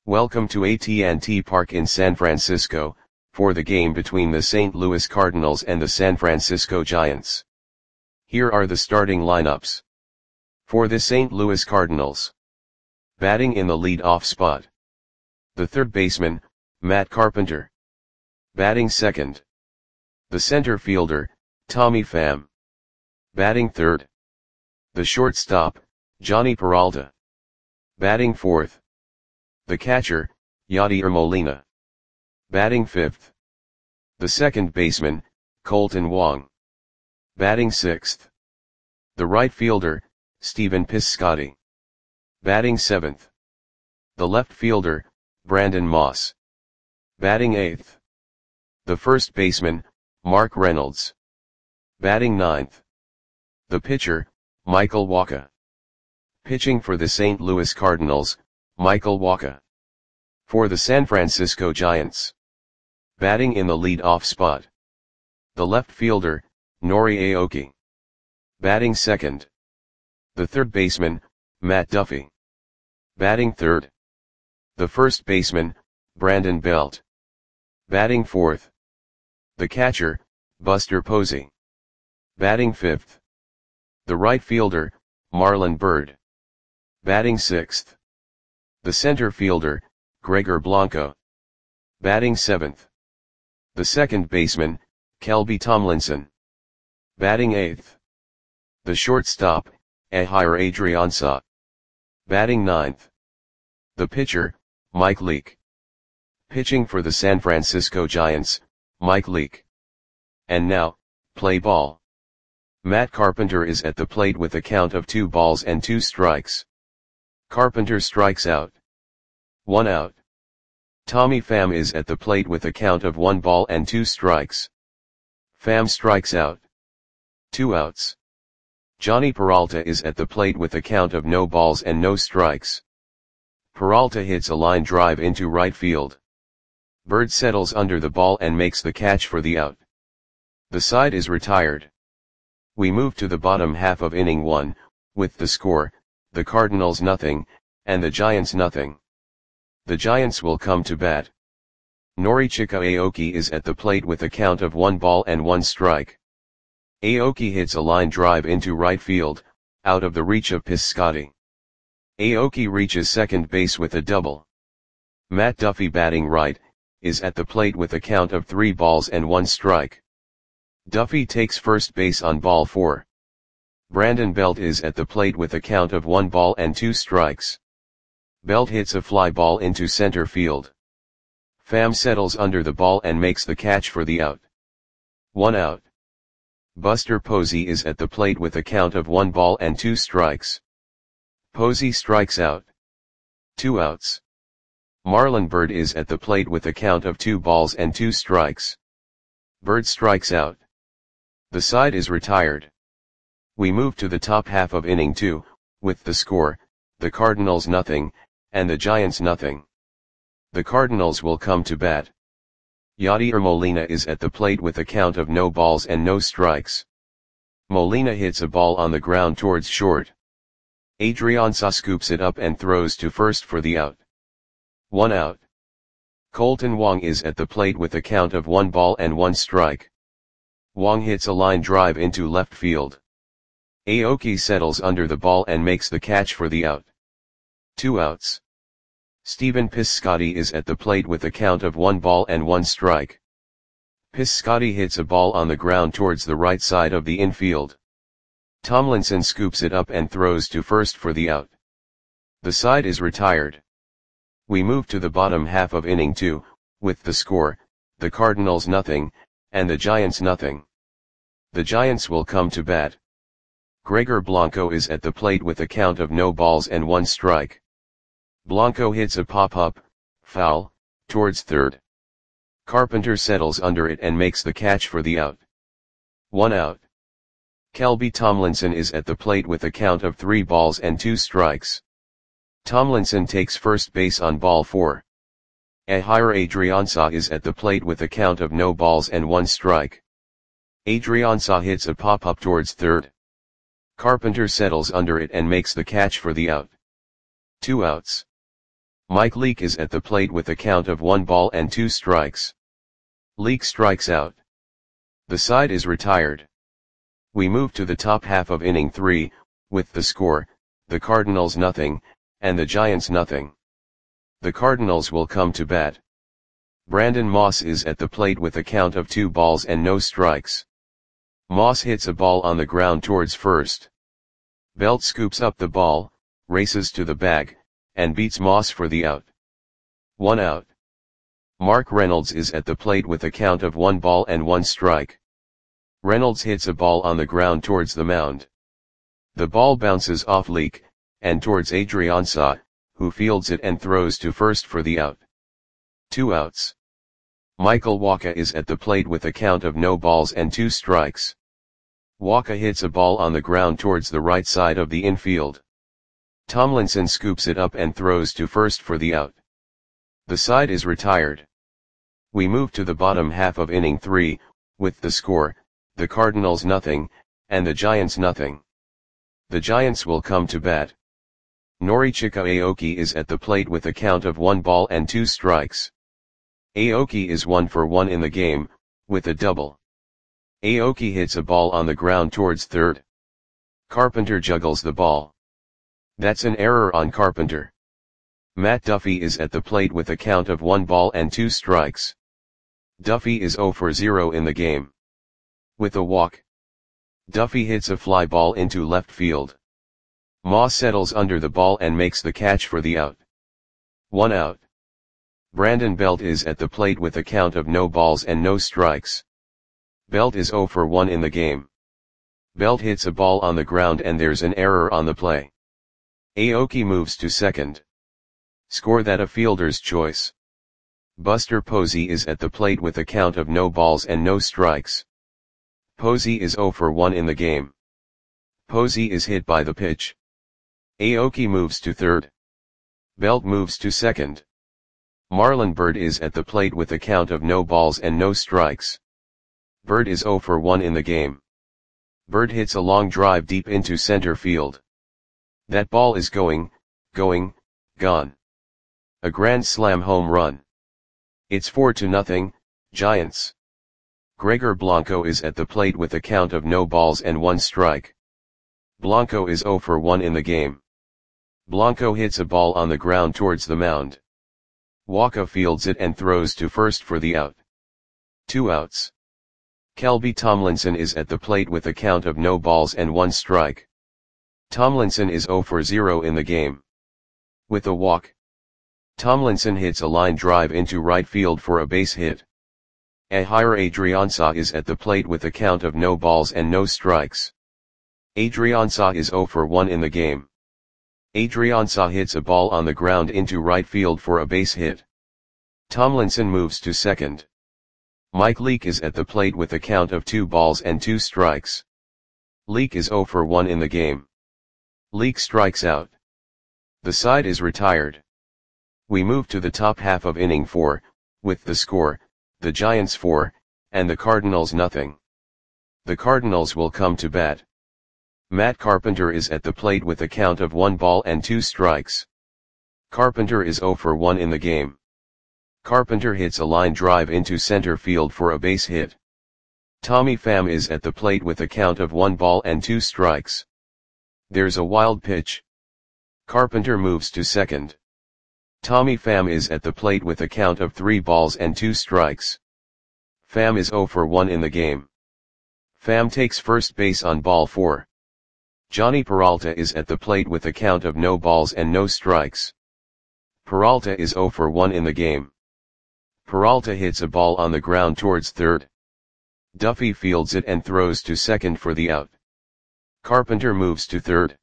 Welcome to AT&T Park in San Francisco, for the game between the St. Louis Cardinals and the San Francisco Giants. Here are the starting lineups. For the St. Louis Cardinals. Batting in the lead-off spot. The third baseman, Matt Carpenter. Batting second. The center fielder, Tommy Pham. Batting third. The shortstop, Jhonny Peralta. Batting fourth. The catcher, Yadier Molina. Batting fifth. The second baseman, Kolten Wong. Batting sixth. The right fielder, Stephen Piscotty. Batting seventh. The left fielder, Brandon Moss. Batting eighth. The first baseman, Mark Reynolds. Batting ninth. The pitcher, Michael Wacha. Pitching for the St. Louis Cardinals, Michael Wacha. For the San Francisco Giants. Batting in the lead-off spot. The left fielder, Nori Aoki. Batting second. The third baseman, Matt Duffy. Batting third. The first baseman, Brandon Belt. Batting fourth. The catcher, Buster Posey. Batting fifth. The right fielder, Marlon Byrd. Batting sixth. The center fielder, Gregor Blanco. Batting seventh. The second baseman, Kelby Tomlinson. Batting eighth. The shortstop, Ehire Adrianza. Batting ninth. The pitcher, Mike Leake. Pitching for the San Francisco Giants, Mike Leake. And now, play ball. Matt Carpenter is at the plate with a count of 2 balls and 2 strikes. Carpenter strikes out. 1 out. Tommy Pham is at the plate with a count of 1 ball and 2 strikes. Pham strikes out. 2 outs. Jhonny Peralta is at the plate with a count of no balls and no strikes. Peralta hits a line drive into right field. Byrd settles under the ball and makes the catch for the out. The side is retired. We move to the bottom half of inning 1, with the score, the Cardinals nothing, and the Giants nothing. The Giants will come to bat. Norichika Aoki is at the plate with a count of 1 ball and 1 strike. Aoki hits a line drive into right field, out of the reach of Piscotty. Aoki reaches second base with a double. Matt Duffy, batting right, is at the plate with a count of 3 balls and 1 strike. Duffy takes first base on ball 4. Brandon Belt is at the plate with a count of 1 ball and 2 strikes. Belt hits a fly ball into center field. Pham settles under the ball and makes the catch for the out. 1 out. Buster Posey is at the plate with a count of 1 ball and 2 strikes. Posey strikes out. 2 outs. Marlon Byrd is at the plate with a count of 2 balls and 2 strikes. Byrd strikes out. The side is retired. We move to the top half of inning 2, with the score, the Cardinals nothing, and the Giants nothing. The Cardinals will come to bat. Yadier Molina is at the plate with a count of no balls and no strikes. Molina hits a ball on the ground towards short. Adrianza scoops it up and throws to first for the out. 1 out. Kolten Wong is at the plate with a count of 1 ball and 1 strike. Wong hits a line drive into left field. Aoki settles under the ball and makes the catch for the out. 2 outs. Stephen Piscotty is at the plate with a count of 1 ball and 1 strike. Piscotty hits a ball on the ground towards the right side of the infield. Tomlinson scoops it up and throws to first for the out. The side is retired. We move to the bottom half of inning 2, with the score, the Cardinals nothing, and the Giants nothing. The Giants will come to bat. Gregor Blanco is at the plate with a count of no balls and 1 strike. Blanco hits a pop-up, foul, towards third. Carpenter settles under it and makes the catch for the out. 1 out. Kelby Tomlinson is at the plate with a count of 3 balls and 2 strikes. Tomlinson takes first base on ball 4. Ehire Adrianza is at the plate with a count of no balls and 1 strike. Adrianza hits a pop-up towards third. Carpenter settles under it and makes the catch for the out. 2 outs. Mike Leake is at the plate with a count of 1 ball and 2 strikes. Leake strikes out. The side is retired. We move to the top half of inning 3, with the score, the Cardinals nothing, and the Giants nothing. The Cardinals will come to bat. Brandon Moss is at the plate with a count of 2 balls and no strikes. Moss hits a ball on the ground towards first. Belt scoops up the ball, races to the bag, and beats Moss for the out. 1 out. Mark Reynolds is at the plate with a count of 1 ball and 1 strike. Reynolds hits a ball on the ground towards the mound. The ball bounces off Leake, and towards Adrianza, who fields it and throws to first for the out. 2 outs. Michael Wacha is at the plate with a count of no balls and 2 strikes. Wacha hits a ball on the ground towards the right side of the infield. Tomlinson scoops it up and throws to first for the out. The side is retired. We move to the bottom half of inning 3, with the score, the Cardinals nothing, and the Giants nothing. The Giants will come to bat. Norichika Aoki is at the plate with a count of 1 ball and 2 strikes. Aoki is 1 for 1 in the game, with a double. Aoki hits a ball on the ground towards third. Carpenter juggles the ball. That's an error on Carpenter. Matt Duffy is at the plate with a count of 1 ball and 2 strikes. Duffy is 0 for 0 in the game. With a walk, Duffy hits a fly ball into left field. Moss settles under the ball and makes the catch for the out. 1 out. Brandon Belt is at the plate with a count of no balls and no strikes. Belt is 0 for 1 in the game. Belt hits a ball on the ground and there's an error on the play. Aoki moves to second. Score that a fielder's choice. Buster Posey is at the plate with a count of no balls and no strikes. Posey is 0 for 1 in the game. Posey is hit by the pitch. Aoki moves to third. Belt moves to second. Marlon Byrd is at the plate with a count of no balls and no strikes. Byrd is 0 for 1 in the game. Byrd hits a long drive deep into center field. That ball is gone. A grand slam home run. It's 4-0, Giants. Gregor Blanco is at the plate with a count of no balls and 1 strike. Blanco is 0 for 1 in the game. Blanco hits a ball on the ground towards the mound. Wacha fields it and throws to first for the out. 2 outs. Kelby Tomlinson is at the plate with a count of no balls and 1 strike. Tomlinson is 0 for 0 in the game. With a walk, Tomlinson hits a line drive into right field for a base hit. Ehire Adrianza is at the plate with a count of no balls and no strikes. Adrianza is 0 for 1 in the game. Adrianza hits a ball on the ground into right field for a base hit. Tomlinson moves to second. Mike Leake is at the plate with a count of 2 balls and 2 strikes. Leake is 0 for 1 in the game. Leake strikes out. The side is retired. We move to the top half of inning 4, with the score, the Giants 4, and the Cardinals nothing. The Cardinals will come to bat. Matt Carpenter is at the plate with a count of 1 ball and 2 strikes. Carpenter is 0 for 1 in the game. Carpenter hits a line drive into center field for a base hit. Tommy Pham is at the plate with a count of 1 ball and 2 strikes. There's a wild pitch. Carpenter moves to second. Tommy Pham is at the plate with a count of 3 balls and 2 strikes. Pham is 0 for 1 in the game. Pham takes first base on ball 4. Johnny Peralta is at the plate with a count of no balls and no strikes. Peralta is 0 for 1 in the game. Peralta hits a ball on the ground towards third. Duffy fields it and throws to second for the out. Carpenter moves to third.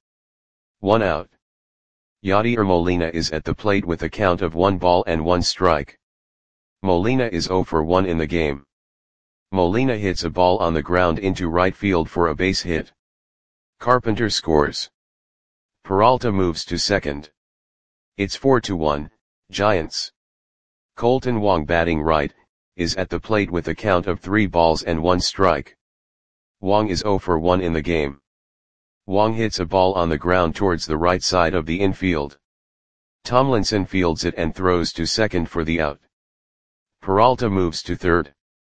1 out. Yadier Molina is at the plate with a count of 1 ball and 1 strike. Molina is 0 for 1 in the game. Molina hits a ball on the ground into right field for a base hit. Carpenter scores. Peralta moves to second. It's 4-1, Giants. Colton Wong batting right, is at the plate with a count of 3 balls and 1 strike. Wong is 0 for 1 in the game. Wong hits a ball on the ground towards the right side of the infield. Tomlinson fields it and throws to second for the out. Peralta moves to third.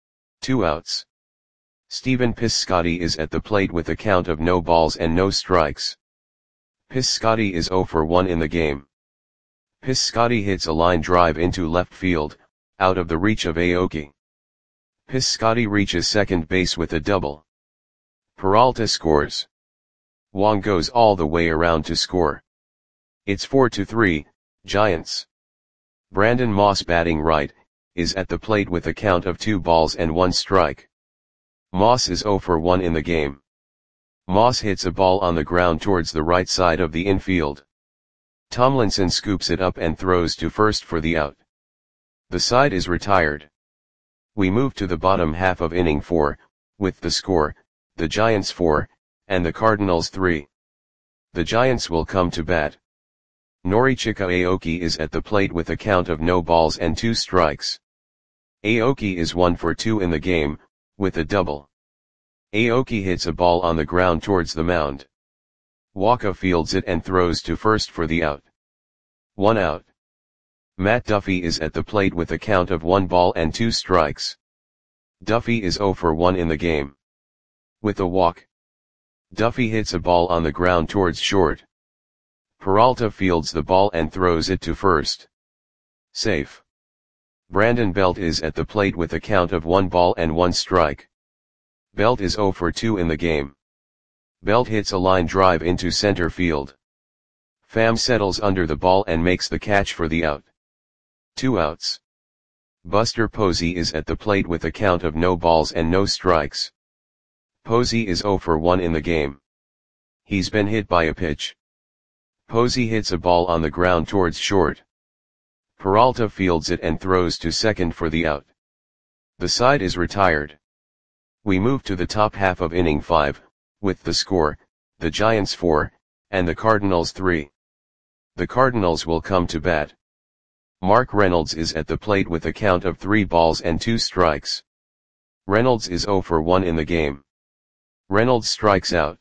2 outs. Stephen Piscotty is at the plate with a count of no balls and no strikes. Piscotty is 0 for 1 in the game. Piscotty hits a line drive into left field, out of the reach of Aoki. Piscotty reaches second base with a double. Peralta scores. Wong goes all the way around to score. It's 4-3, Giants. Brandon Moss, batting right, is at the plate with a count of 2 balls and 1 strike. Moss is 0 for 1 in the game. Moss hits a ball on the ground towards the right side of the infield. Tomlinson scoops it up and throws to first for the out. The side is retired. We move to the bottom half of inning 4, with the score, the Giants 4, and the Cardinals 3. The Giants will come to bat. Norichika Aoki is at the plate with a count of no balls and 2 strikes. Aoki is 1 for 2 in the game, with a double. Aoki hits a ball on the ground towards the mound. Waka fields it and throws to first for the out. 1 out. Matt Duffy is at the plate with a count of 1 ball and 2 strikes. Duffy is 0 for 1 in the game. With a walk. Duffy hits a ball on the ground towards short. Peralta fields the ball and throws it to first. Safe. Brandon Belt is at the plate with a count of 1 ball and 1 strike. Belt is 0 for 2 in the game. Belt hits a line drive into center field. Pham settles under the ball and makes the catch for the out. 2 outs. Buster Posey is at the plate with a count of no balls and no strikes. Posey is 0 for 1 in the game. He's been hit by a pitch. Posey hits a ball on the ground towards short. Peralta fields it and throws to second for the out. The side is retired. We move to the top half of inning 5, with the score, the Giants 4, and the Cardinals 3. The Cardinals will come to bat. Mark Reynolds is at the plate with a count of 3 balls and 2 strikes. Reynolds is 0 for 1 in the game. Reynolds strikes out.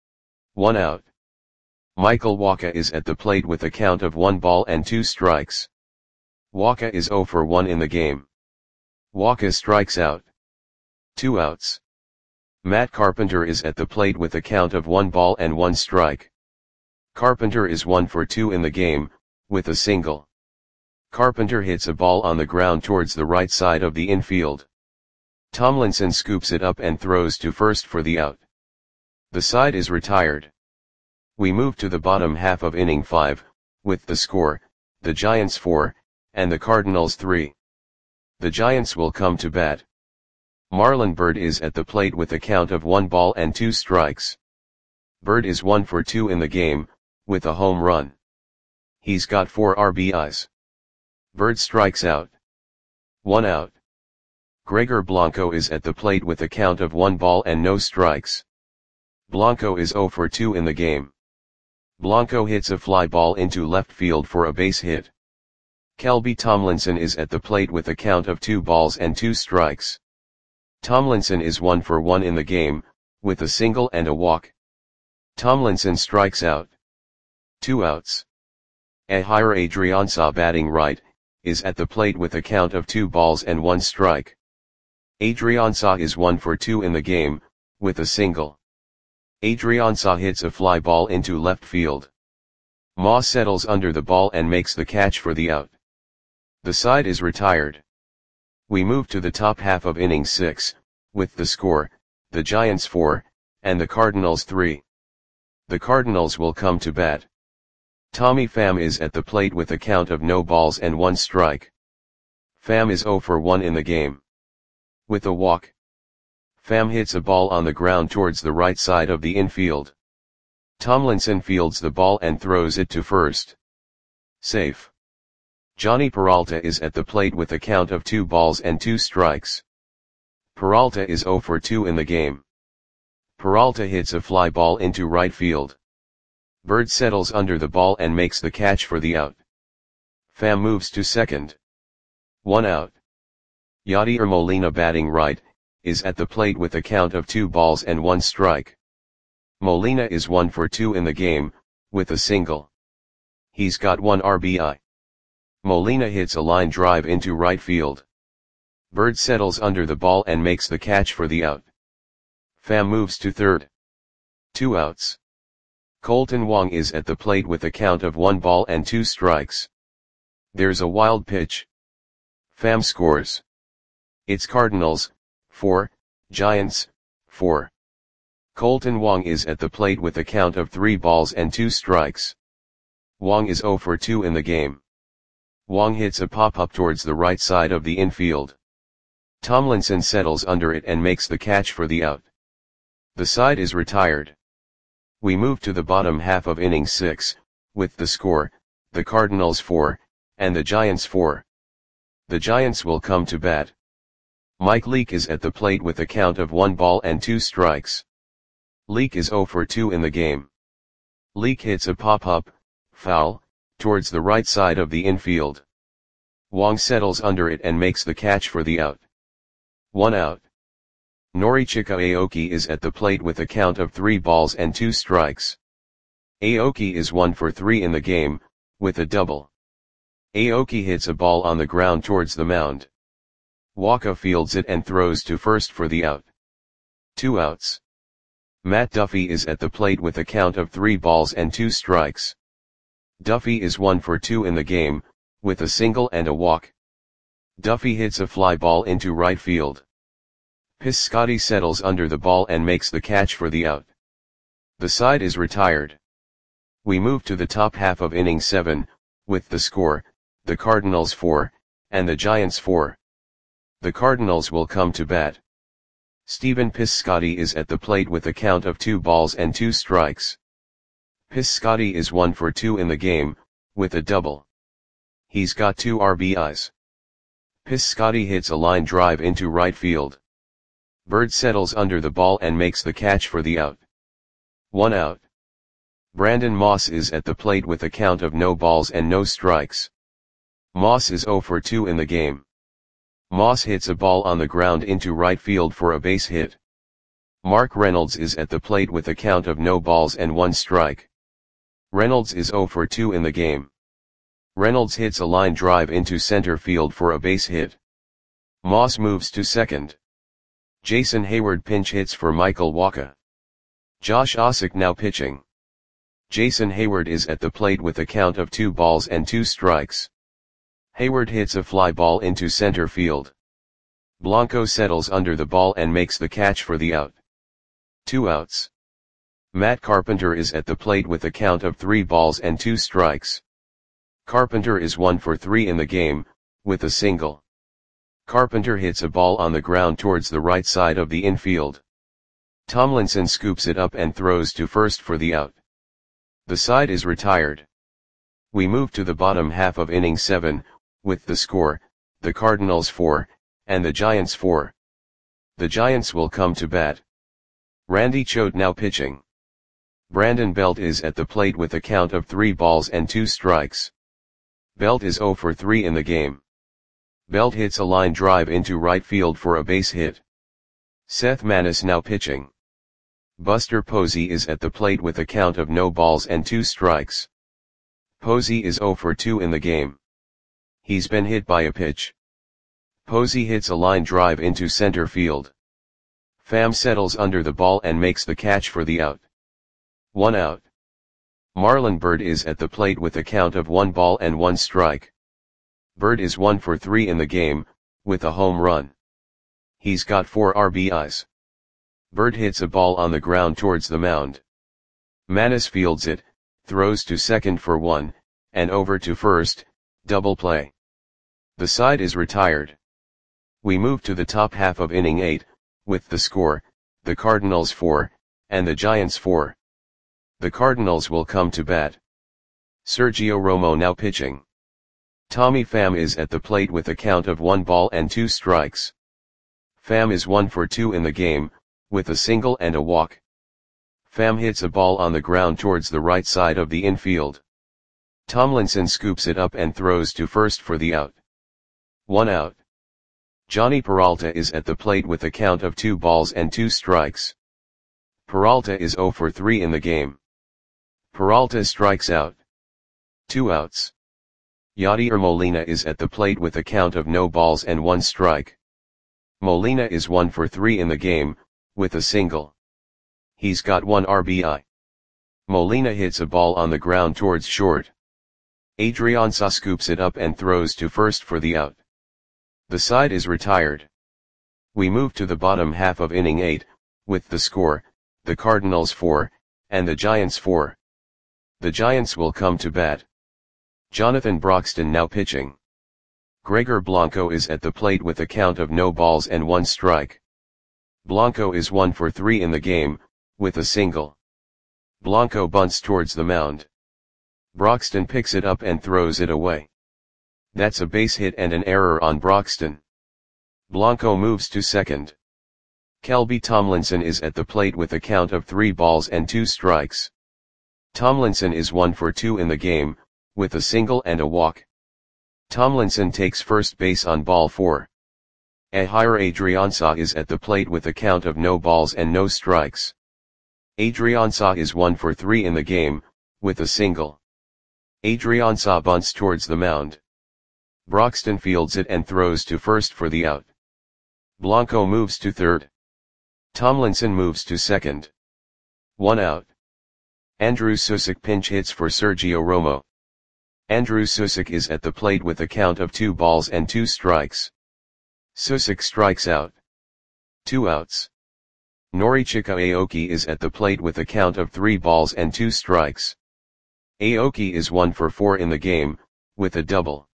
1 out. Michael Wacha is at the plate with a count of 1 ball and 2 strikes. Wacha is 0 for 1 in the game. Wacha strikes out. 2 outs. Matt Carpenter is at the plate with a count of 1 ball and 1 strike. Carpenter is 1 for 2 in the game, with a single. Carpenter hits a ball on the ground towards the right side of the infield. Tomlinson scoops it up and throws to first for the out. The side is retired. We move to the bottom half of inning 5, with the score, the Giants 4, and the Cardinals 3. The Giants will come to bat. Marlon Byrd is at the plate with a count of 1 ball and 2 strikes. Byrd is 1 for 2 in the game, with a home run. He's got 4 RBIs. Byrd strikes out. 1 out. Gregor Blanco is at the plate with a count of 1 ball and no strikes. Blanco is 0 for 2 in the game. Blanco hits a fly ball into left field for a base hit. Kelby Tomlinson is at the plate with a count of 2 balls and 2 strikes. Tomlinson is 1 for 1 in the game, with a single and a walk. Tomlinson strikes out. 2 outs. Ehire Adrianza, batting right, is at the plate with a count of 2 balls and 1 strike. Adrianza is 1 for 2 in the game, with a single. Adrianza hits a fly ball into left field. Moss settles under the ball and makes the catch for the out. The side is retired. We move to the top half of inning 6, with the score, the Giants 4, and the Cardinals 3. The Cardinals will come to bat. Tommy Pham is at the plate with a count of no balls and 1 strike. Pham is 0 for 1 in the game. With a walk. Pham hits a ball on the ground towards the right side of the infield. Tomlinson fields the ball and throws it to first. Safe. Johnny Peralta is at the plate with a count of 2 balls and 2 strikes. Peralta is 0 for 2 in the game. Peralta hits a fly ball into right field. Byrd settles under the ball and makes the catch for the out. Pham moves to second. 1 out. Yadier Molina, batting right, is at the plate with a count of 2 balls and 1 strike. Molina is 1 for 2 in the game, with a single. He's got 1 RBI. Molina hits a line drive into right field. Bird settles under the ball and makes the catch for the out. Pham moves to third. 2 outs. Kolten Wong is at the plate with a count of 1 ball and 2 strikes. There's a wild pitch. Pham scores. It's Cardinals, 4, Giants, 4. Kolten Wong is at the plate with a count of 3 balls and 2 strikes. Wong is 0 for 2 in the game. Wong hits a pop-up towards the right side of the infield. Tomlinson settles under it and makes the catch for the out. The side is retired. We move to the bottom half of inning 6, with the score, the Cardinals 4, and the Giants 4. The Giants will come to bat. Mike Leake is at the plate with a count of 1 ball and 2 strikes. Leake is 0 for 2 in the game. Leake hits a pop-up, foul, towards the right side of the infield. Wong settles under it and makes the catch for the out. 1 out. Norichika Aoki is at the plate with a count of 3 balls and 2 strikes. Aoki is 1 for 3 in the game, with a double. Aoki hits a ball on the ground towards the mound. Waka fields it and throws to first for the out. 2 outs. Matt Duffy is at the plate with a count of 3 balls and 2 strikes. Duffy is 1 for 2 in the game, with a single and a walk. Duffy hits a fly ball into right field. Piscotty settles under the ball and makes the catch for the out. The side is retired. We move to the top half of inning 7, with the score, the Cardinals 4, and the Giants 4. The Cardinals will come to bat. Stephen Piscotty is at the plate with a count of 2 balls and 2 strikes. Piscotty is 1 for 2 in the game, with a double. He's got 2 RBIs. Piscotty hits a line drive into right field. Bird settles under the ball and makes the catch for the out. 1 out. Brandon Moss is at the plate with a count of no balls and no strikes. Moss is 0 for 2 in the game. Moss hits a ball on the ground into right field for a base hit. Mark Reynolds is at the plate with a count of no balls and 1 strike. Reynolds is 0 for 2 in the game. Reynolds hits a line drive into center field for a base hit. Moss moves to second. Jason Hayward pinch hits for Michael Waka. Josh Ossock now pitching. Jason Hayward is at the plate with a count of 2 balls and 2 strikes. Hayward hits a fly ball into center field. Blanco settles under the ball and makes the catch for the out. 2 outs. Matt Carpenter is at the plate with a count of 3 balls and 2 strikes. Carpenter is 1 for 3 in the game, with a single. Carpenter hits a ball on the ground towards the right side of the infield. Tomlinson scoops it up and throws to first for the out. The side is retired. We move to the bottom half of inning 7, with the score, the Cardinals 4, and the Giants 4. The Giants will come to bat. Randy Choate now pitching. Brandon Belt is at the plate with a count of 3 balls and 2 strikes. Belt is 0 for 3 in the game. Belt hits a line drive into right field for a base hit. Seth Manis now pitching. Buster Posey is at the plate with a count of no balls and 2 strikes. Posey is 0 for 2 in the game. He's been hit by a pitch. Posey hits a line drive into center field. Pham settles under the ball and makes the catch for the out. 1 out. Marlon Byrd is at the plate with a count of 1 ball and 1 strike. Byrd is 1 for 3 in the game, with a home run. He's got 4 RBIs. Byrd hits a ball on the ground towards the mound. Manis fields it, throws to second for 1, and over to first, double play. The side is retired. We move to the top half of inning 8, with the score, the Cardinals 4, and the Giants 4. The Cardinals will come to bat. Sergio Romo now pitching. Tommy Pham is at the plate with a count of 1 ball and 2 strikes. Pham is 1 for 2 in the game, with a single and a walk. Pham hits a ball on the ground towards the right side of the infield. Tomlinson scoops it up and throws to first for the out. 1 out. Johnny Peralta is at the plate with a count of 2 balls and 2 strikes. Peralta is 0 for 3 in the game. Peralta strikes out. 2 outs. Yadier Molina is at the plate with a count of no balls and 1 strike. Molina is 1 for 3 in the game, with a single. He's got 1 RBI. Molina hits a ball on the ground towards short. Adrianza scoops it up and throws to first for the out. The side is retired. We move to the bottom half of inning 8, with the score, the Cardinals 4, and the Giants 4. The Giants will come to bat. Jonathan Broxton now pitching. Gregor Blanco is at the plate with a count of no balls and 1 strike. Blanco is 1 for 3 in the game, with a single. Blanco bunts towards the mound. Broxton picks it up and throws it away. That's a base hit and an error on Broxton. Blanco moves to second. Kelby Tomlinson is at the plate with a count of 3 balls and 2 strikes. Tomlinson is 1 for 2 in the game, with a single and a walk. Tomlinson takes first base on ball 4. Ehire Adrianza is at the plate with a count of no balls and no strikes. Adrianza is 1 for 3 in the game, with a single. Adrianza bunts towards the mound. Broxton fields it and throws to first for the out. Blanco moves to third. Tomlinson moves to second. 1 out. Andrew Susick pinch hits for Sergio Romo. Andrew Susick is at the plate with a count of 2 balls and 2 strikes. Susick strikes out. 2 outs. Norichika Aoki is at the plate with a count of 3 balls and 2 strikes. Aoki is 1 for 4 in the game, with a double.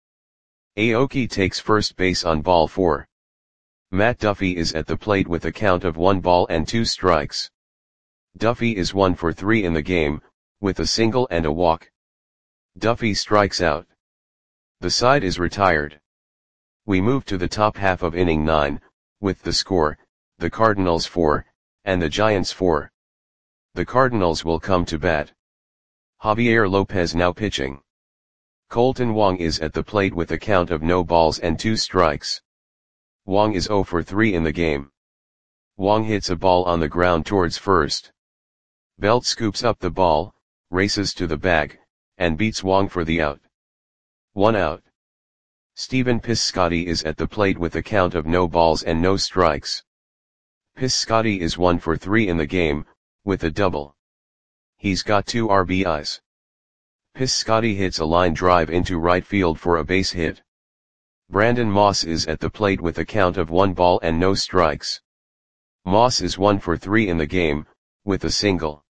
Aoki takes first base on ball 4. Matt Duffy is at the plate with a count of 1 ball and 2 strikes. Duffy is 1 for 3 in the game, with a single and a walk. Duffy strikes out. The side is retired. We move to the top half of inning 9, with the score, the Cardinals 4, and the Giants 4. The Cardinals will come to bat. Javier Lopez now pitching. Colton Wong is at the plate with a count of no balls and 2 strikes. Wong is 0 for 3 in the game. Wong hits a ball on the ground towards first. Belt scoops up the ball, races to the bag, and beats Wong for the out. 1 out. Stephen Piscotty is at the plate with a count of no balls and no strikes. Piscotty is 1 for 3 in the game, with a double. He's got 2 RBIs. Piscotty hits a line drive into right field for a base hit. Brandon Moss is at the plate with a count of 1 ball and no strikes. Moss is 1 for 3 in the game, with a single.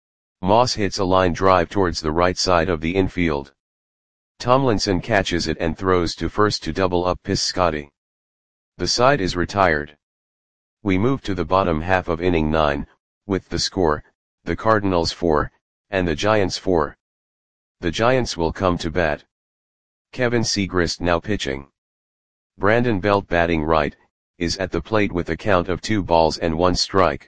Moss hits a line drive towards the right side of the infield. Tomlinson catches it and throws to first to double up Piscotty. The side is retired. We move to the bottom half of inning 9, with the score, the Cardinals 4, and the Giants 4. The Giants will come to bat. Kevin Segrist now pitching. Brandon Belt batting right, is at the plate with a count of 2 balls and 1 strike.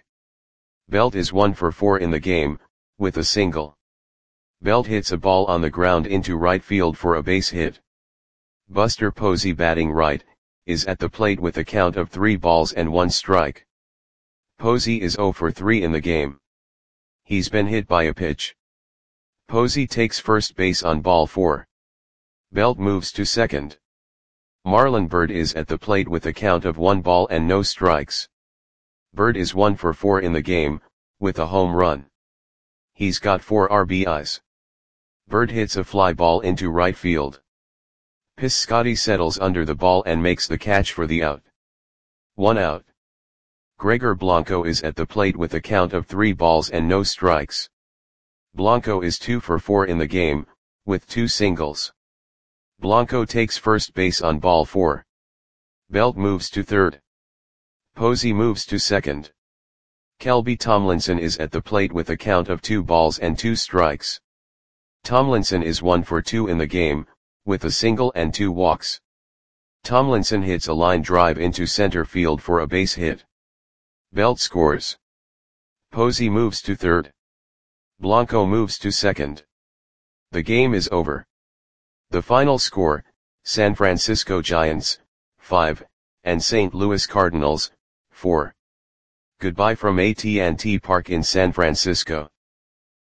Belt is 1 for 4 in the game, with a single. Belt hits a ball on the ground into right field for a base hit. Buster Posey batting right, is at the plate with a count of 3 balls and 1 strike. Posey is 0 for 3 in the game. He's been hit by a pitch. Posey takes first base on ball 4. Belt moves to second. Marlon Byrd is at the plate with a count of 1 ball and no strikes. Byrd is 1 for 4 in the game, with a home run. He's got 4 RBIs. Byrd hits a fly ball into right field. Piscotty settles under the ball and makes the catch for the out. 1 out. Gregor Blanco is at the plate with a count of 3 balls and no strikes. Blanco is 2 for 4 in the game, with 2 singles. Blanco takes first base on ball 4. Belt moves to third. Posey moves to second. Kelby Tomlinson is at the plate with a count of 2 balls and 2 strikes. Tomlinson is 1 for 2 in the game, with a single and 2 walks. Tomlinson hits a line drive into center field for a base hit. Belt scores. Posey moves to third. Blanco moves to second. The game is over. The final score, San Francisco Giants, 5, and St. Louis Cardinals, 4. Goodbye from AT&T Park in San Francisco.